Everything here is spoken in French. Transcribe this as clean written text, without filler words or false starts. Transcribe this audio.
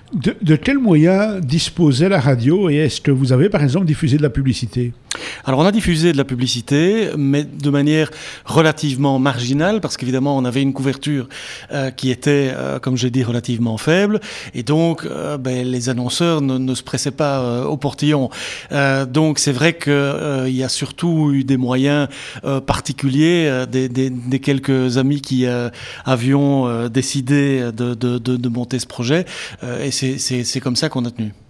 De quels moyens disposait la radio et est-ce que vous avez par exemple diffusé de la publicité? Alors on a diffusé de la publicité, mais de manière relativement marginale, parce qu'évidemment on avait une couverture qui était, comme j'ai dit, relativement faible, et donc les annonceurs ne se pressaient pas au portillon. Donc c'est vrai qu'il y a surtout eu des moyens particuliers, des quelques amis qui avions décidé de monter ce projet, et c'est comme ça qu'on a tenu.